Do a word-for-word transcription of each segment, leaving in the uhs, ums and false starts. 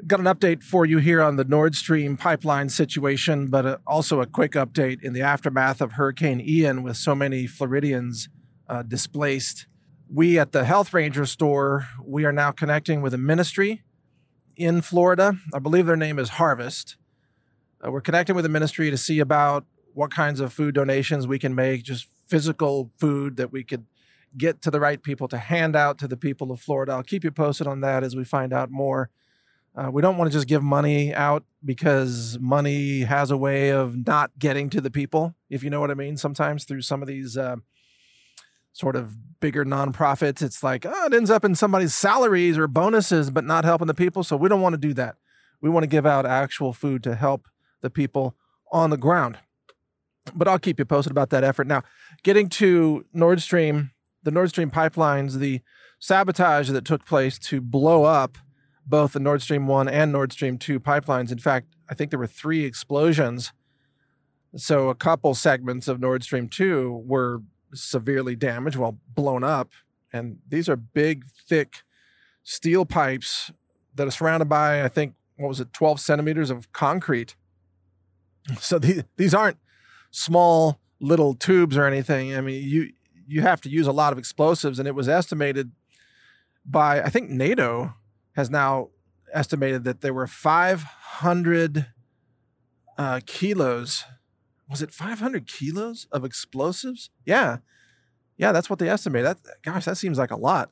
Got an update for you here on the Nord Stream pipeline situation, but uh, also a quick update in the aftermath of Hurricane Ian with so many Floridians uh, displaced. We at the Health Ranger store, we are now connecting with a ministry in Florida. I believe their name is Harvest. Uh, we're connecting with the ministry to see about what kinds of food donations we can make, just physical food that we could get to the right people to hand out to the people of Florida. I'll keep you posted on that as we find out more. Uh, we don't want to just give money out because money has a way of not getting to the people, if you know what I mean. Sometimes through some of these uh, sort of bigger nonprofits, it's like, oh, it ends up in somebody's salaries or bonuses, but not helping the people. So we don't want to do that. We want to give out actual food to help the people on the ground. But I'll keep you posted about that effort. Now, getting to Nord Stream, the Nord Stream pipelines, the sabotage that took place to blow up both the Nord Stream one and Nord Stream two pipelines. In fact, I think there were three explosions. So a couple segments of Nord Stream two were severely damaged, well, blown up. And these are big, thick steel pipes that are surrounded by, I think, what was it, twelve centimeters of concrete. So the, these aren't small little tubes or anything. I mean, you you have to use a lot of explosives, and it was estimated by, I think NATO has now estimated that there were five hundred uh, kilos. Was it five hundred kilos of explosives? Yeah. Yeah, that's what they estimated. That, gosh, that seems like a lot.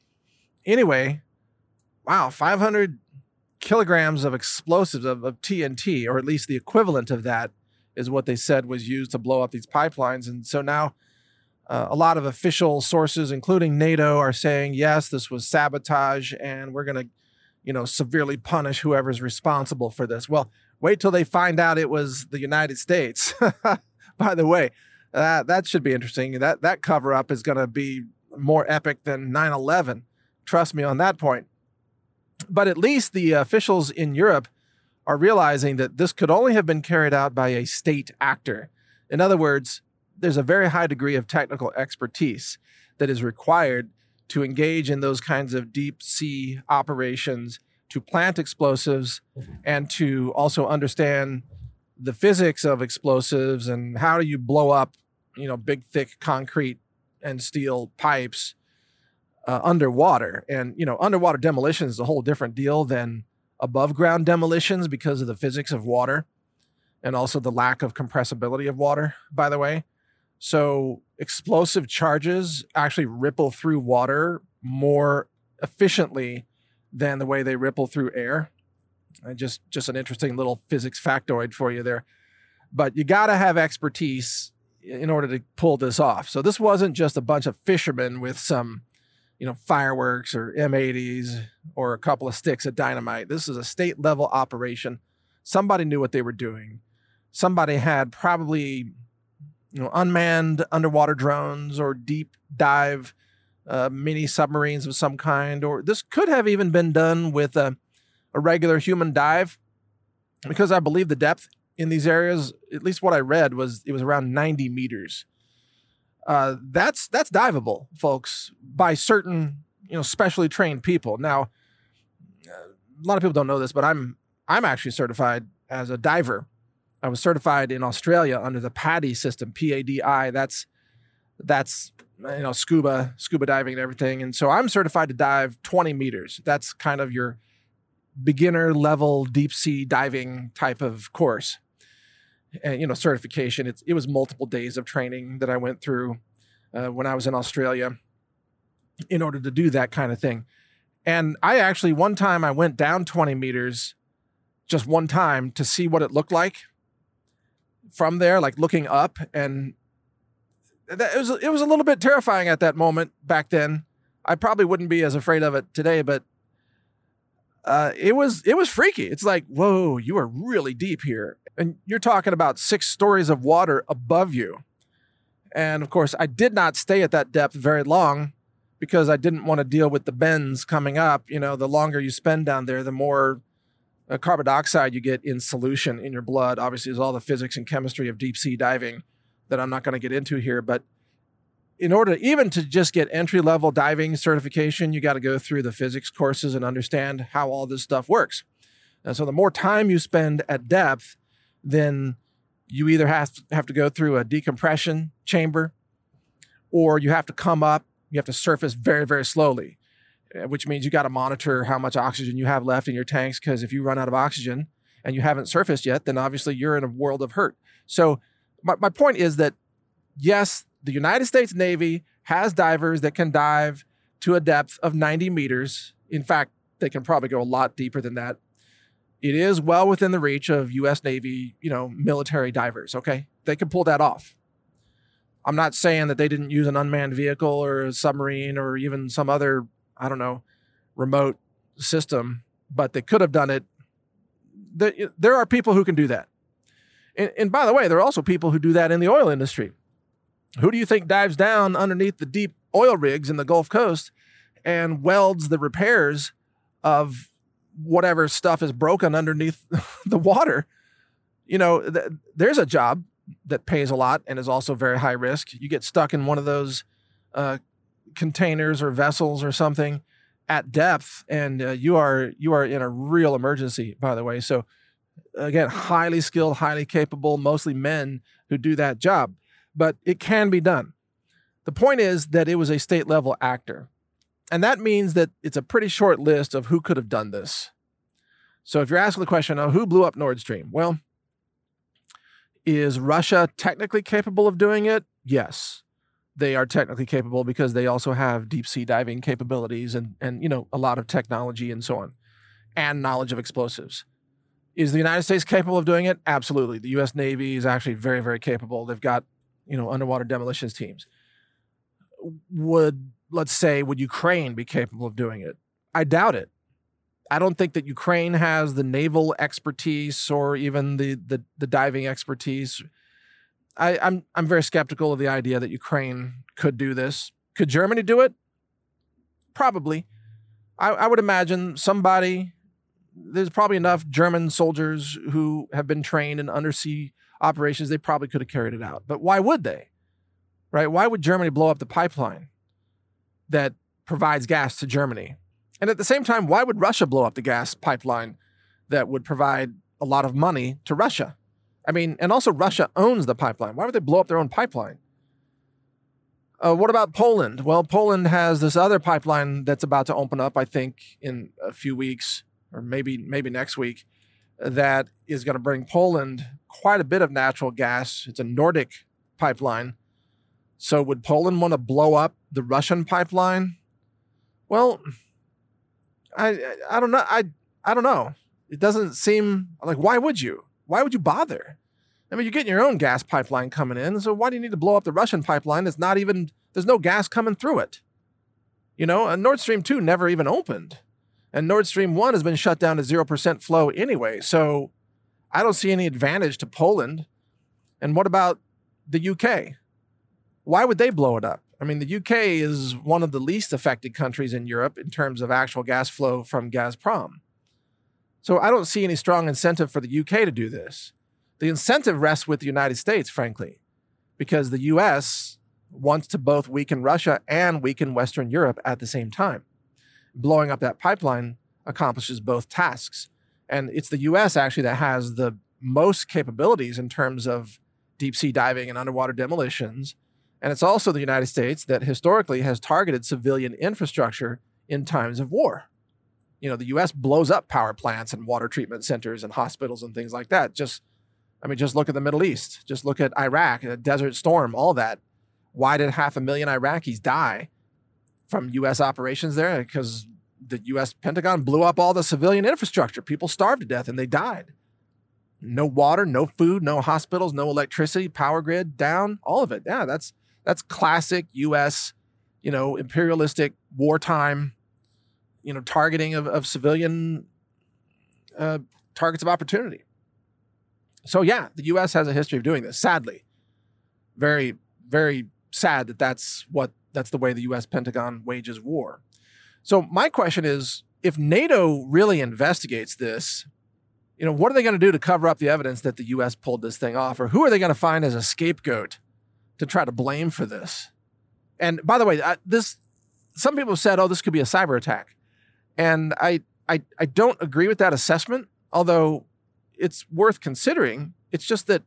Anyway, wow, five hundred kilograms of explosives, of, of T N T, or at least the equivalent of that, is what they said was used to blow up these pipelines. And so now uh, a lot of official sources, including NATO, are saying, yes, this was sabotage and we're going to, you know, severely punish whoever's responsible for this. Well, wait till they find out it was the United States. By the way, uh, that should be interesting. That, that cover-up is going to be more epic than nine eleven. Trust me on that point. But at least the officials in Europe are realizing that this could only have been carried out by a state actor. In other words, there's a very high degree of technical expertise that is required to engage in those kinds of deep sea operations, to plant explosives, and to also understand the physics of explosives and how do you blow up, you know, big, thick concrete and steel pipes uh, underwater. And, you know, underwater demolition is a whole different deal than above ground demolitions because of the physics of water and also the lack of compressibility of water, by the way. So explosive charges actually ripple through water more efficiently than the way they ripple through air. And just, just an interesting little physics factoid for you there. But you got to have expertise in order to pull this off. So this wasn't just a bunch of fishermen with some, you know, fireworks or M eighties or a couple of sticks of dynamite. This is a state level operation. Somebody knew what they were doing. Somebody had probably, you know, unmanned underwater drones or deep dive uh, mini submarines of some kind, or this could have even been done with a, a regular human dive, because I believe the depth in these areas, at least what I read, was it was around ninety meters. Uh, that's that's diveable, folks, by certain, you know, specially trained people. Now, a lot of people don't know this, but I'm I'm actually certified as a diver. I was certified in Australia under the PADI system, P A D I. That's, that's, you know, scuba, scuba diving and everything. And so I'm certified to dive twenty meters. That's kind of your beginner level deep sea diving type of course. And, you know, certification. It's, it was multiple days of training that I went through uh, when I was in Australia in order to do that kind of thing. And I actually, one time I went down twenty meters, just one time, to see what it looked like from there, like looking up, and that, it was it was a little bit terrifying at that moment back then. I probably wouldn't be as afraid of it today, but uh, it was it was freaky. It's like, whoa, you are really deep here, and you're talking about six stories of water above you. And of course, I did not stay at that depth very long because I didn't want to deal with the bends coming up. You know, the longer you spend down there, the more Uh, carbon dioxide you get in solution in your blood. Obviously, there's all the physics and chemistry of deep sea diving that I'm not going to get into here. But in order even to just get entry level diving certification, you got to go through the physics courses and understand how all this stuff works. And so the more time you spend at depth, then you either have to, have to go through a decompression chamber, or you have to come up, you have to surface very, very slowly, which means you got to monitor how much oxygen you have left in your tanks, because if you run out of oxygen and you haven't surfaced yet, then obviously you're in a world of hurt. So my, my point is that, yes, the United States Navy has divers that can dive to a depth of ninety meters. In fact, they can probably go a lot deeper than that. It is well within the reach of U S Navy, you know, military divers, okay? They can pull that off. I'm not saying that they didn't use an unmanned vehicle or a submarine or even some other, I don't know, remote system, but they could have done it. There are people who can do that. And, and by the way, there are also people who do that in the oil industry. Who do you think dives down underneath the deep oil rigs in the Gulf Coast and welds the repairs of whatever stuff is broken underneath the water? You know, th- there's a job that pays a lot and is also very high risk. You get stuck in one of those uh, containers or vessels or something at depth, and uh, you are you are in a real emergency, by the way. So again, highly skilled, highly capable, mostly men who do that job, but it can be done. The point is that it was a state level actor. And that means that it's a pretty short list of who could have done this. So if you're asking the question, oh, who blew up Nord Stream? Well, is Russia technically capable of doing it? Yes, they are technically capable because they also have deep sea diving capabilities and, and you know, a lot of technology and so on, and knowledge of explosives. Is the United States capable of doing it? Absolutely. The U S Navy is actually very, very capable. They've got, you know, underwater demolitions teams. Would, let's say, would Ukraine be capable of doing it? I doubt it. I don't think that Ukraine has the naval expertise or even the the, the diving expertise. I, I'm I'm very skeptical of the idea that Ukraine could do this. Could Germany do it? Probably. I, I would imagine somebody, there's probably enough German soldiers who have been trained in undersea operations, they probably could have carried it out. But why would they? Right? Why would Germany blow up the pipeline that provides gas to Germany? And at the same time, why would Russia blow up the gas pipeline that would provide a lot of money to Russia? I mean, and also Russia owns the pipeline. Why would they blow up their own pipeline? Uh, what about Poland? Well, Poland has this other pipeline that's about to open up, I think, in a few weeks, or maybe maybe next week, that is going to bring Poland quite a bit of natural gas. It's a Nordic pipeline. So would Poland want to blow up the Russian pipeline? Well, I I, I don't know. I I don't know. It doesn't seem like, why would you? Why would you bother? I mean, you're getting your own gas pipeline coming in, so why do you need to blow up the Russian pipeline that's not even, there's no gas coming through it? You know, and Nord Stream two never even opened. And Nord Stream one has been shut down to zero percent flow anyway, so I don't see any advantage to Poland. And what about the U K? Why would they blow it up? I mean, the U K is one of the least affected countries in Europe in terms of actual gas flow from Gazprom. So I don't see any strong incentive for the U K to do this. The incentive rests with the United States, frankly, because the U S wants to both weaken Russia and weaken Western Europe at the same time. Blowing up that pipeline accomplishes both tasks. And it's the U S actually that has the most capabilities in terms of deep sea diving and underwater demolitions. And it's also the United States that historically has targeted civilian infrastructure in times of war. You know, the U S blows up power plants and water treatment centers and hospitals and things like that. Just, I mean, just look at the Middle East. Just look at Iraq, a Desert Storm, all that. Why did half a million Iraqis die from U S operations there? Because the U S Pentagon blew up all the civilian infrastructure. People starved to death and they died. No water, no food, no hospitals, no electricity, power grid down, all of it. Yeah, that's that's classic U S, you know, imperialistic wartime, you know, targeting of, of civilian uh, targets of opportunity. So yeah, the U S has a history of doing this. Sadly, very, very sad that that's what that's the way the U S Pentagon wages war. So my question is, if NATO really investigates this, you know, what are they going to do to cover up the evidence that the U S pulled this thing off? Or who are they going to find as a scapegoat to try to blame for this? And by the way, I, this some people have said, oh, this could be a cyber attack. And I, I, I don't agree with that assessment Although it's worth considering, it's just that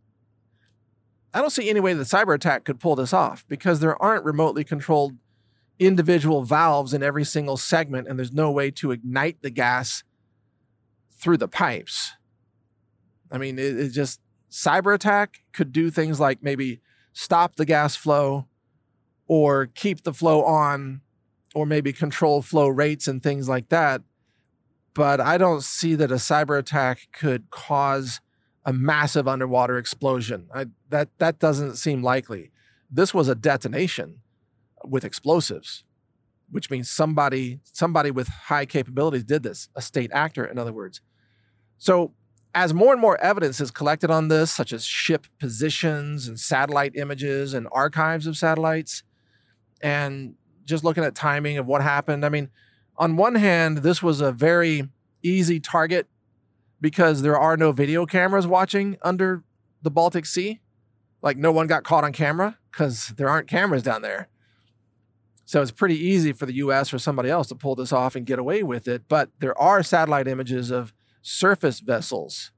I don't see any way the cyber attack could pull this off because there aren't remotely controlled individual valves in every single segment, and there's no way to ignite the gas through the pipes. I mean, it, it just, cyber attack could do things like maybe stop the gas flow or keep the flow on or maybe control flow rates and things like that. But I don't see that a cyber attack could cause a massive underwater explosion. I, that, that doesn't seem likely. This was a detonation with explosives, which means somebody, somebody with high capabilities did this, a state actor, in other words. So as more and more evidence is collected on this, such as ship positions and satellite images and archives of satellites, and just looking at timing of what happened, I mean, on one hand, this was a very easy target because there are no video cameras watching under the Baltic Sea. Like, no one got caught on camera because there aren't cameras down there. So it's pretty easy for the U S or somebody else to pull this off and get away with it. But there are satellite images of surface vessels.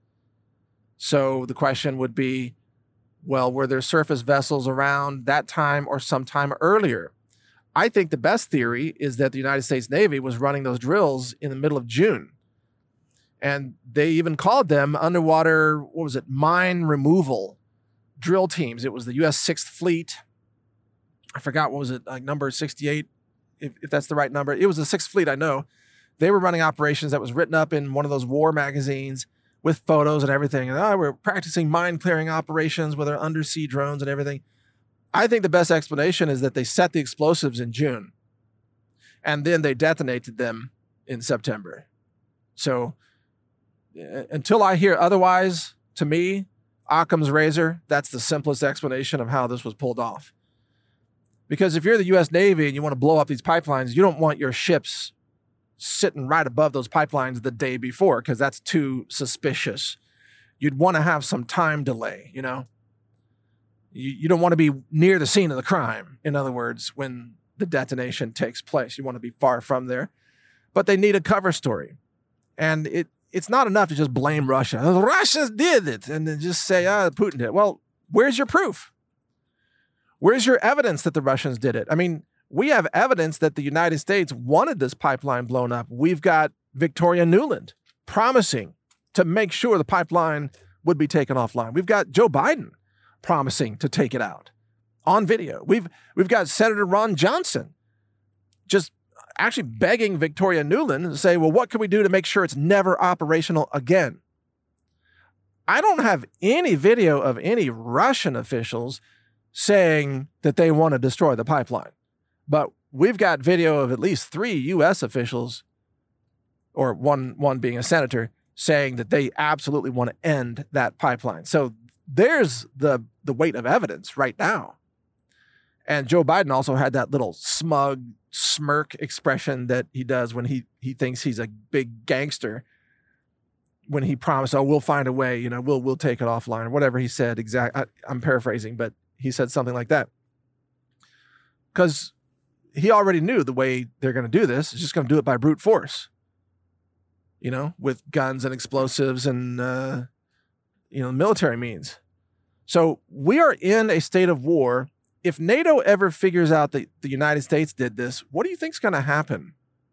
So the question would be, well, were there surface vessels around that time or sometime earlier? I think the best theory is that the United States Navy was running those drills in the middle of June. And they even called them underwater, what was it, mine removal drill teams. It was the U S sixth Fleet. I forgot, what was it, like number sixty-eight, if, if that's the right number. It was the sixth Fleet, I know. They were running operations that was written up in one of those war magazines with photos and everything. And oh, we're practicing mine clearing operations with our undersea drones and everything. I think the best explanation is that they set the explosives in June and then they detonated them in September. So uh, until I hear otherwise, to me, Occam's razor, that's the simplest explanation of how this was pulled off. Because if you're the U S Navy and you want to blow up these pipelines, you don't want your ships sitting right above those pipelines the day before, because that's too suspicious. You'd want to have some time delay, you know? You, you don't want to be near the scene of the crime, in other words, when the detonation takes place. You want to be far from there. But they need a cover story. And it it's not enough to just blame Russia. The Russians did it, and then just say, ah, Putin did it. Well, where's your proof? Where's your evidence that the Russians did it? I mean, we have evidence that the United States wanted this pipeline blown up. We've got Victoria Nuland promising to make sure the pipeline would be taken offline. We've got Joe Biden promising to take it out on video. We've we've got Senator Ron Johnson just actually begging Victoria Nuland to say, well, what can we do to make sure it's never operational again? I don't have any video of any Russian officials saying that they want to destroy the pipeline. But we've got video of at least three U S officials, or one, one being a senator, saying that they absolutely want to end that pipeline. So there's the, the weight of evidence right now. And Joe Biden also had that little smug smirk expression that he does when he, he thinks he's a big gangster, when he promised, oh, we'll find a way, you know, we'll, we'll take it offline, or whatever he said. Exact. I, I'm paraphrasing, but he said something like that. Because he already knew the way they're going to do this is just going to do it by brute force, you know, with guns and explosives and, uh, you know, military means. So we are in a state of war. If NATO ever figures out that the United States did this, what do you think is going to happen?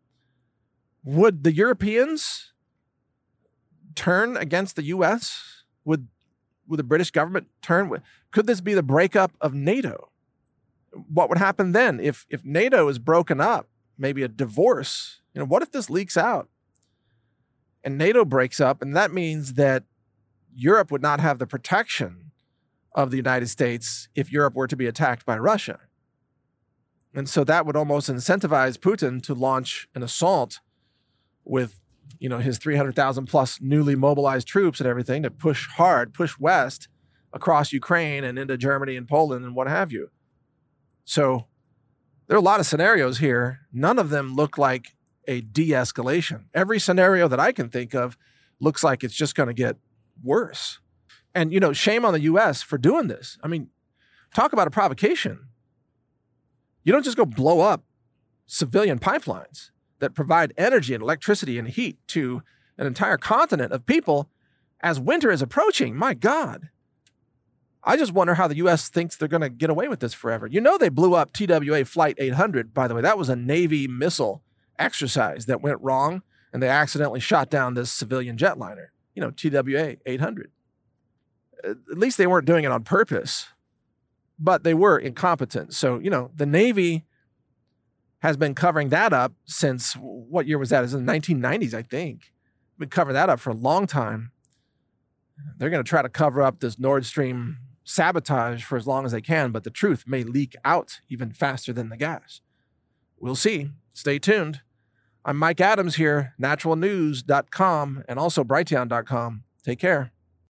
Would the Europeans turn against the U S? Would, would the British government turn? Could this be the breakup of NATO? What would happen then if, if NATO is broken up, maybe a divorce? You know, what if this leaks out and NATO breaks up, and that means that Europe would not have the protection of the United States if Europe were to be attacked by Russia? And so that would almost incentivize Putin to launch an assault with, you know, his three hundred thousand plus newly mobilized troops and everything to push hard, push west across Ukraine and into Germany and Poland and what have you. So there are a lot of scenarios here. None of them look like a de-escalation. Every scenario that I can think of looks like it's just going to get worse. And, you know, shame on the U S for doing this. I mean, talk about a provocation. You don't just go blow up civilian pipelines that provide energy and electricity and heat to an entire continent of people as winter is approaching. My God. I just wonder how the U S thinks they're going to get away with this forever. You know, they blew up T W A Flight eight hundred, by the way. That was a Navy missile exercise that went wrong, and they accidentally shot down this civilian jetliner, you know, T W A eight hundred. At least they weren't doing it on purpose, but they were incompetent. So, you know, the Navy has been covering that up since, what year was that? It was in the nineteen nineties, I think. Been covering that up for a long time. They're going to try to cover up this Nord Stream sabotage for as long as they can, but the truth may leak out even faster than the gas. We'll see. Stay tuned. I'm Mike Adams here, natural news dot com and also brighteon dot com. Take care.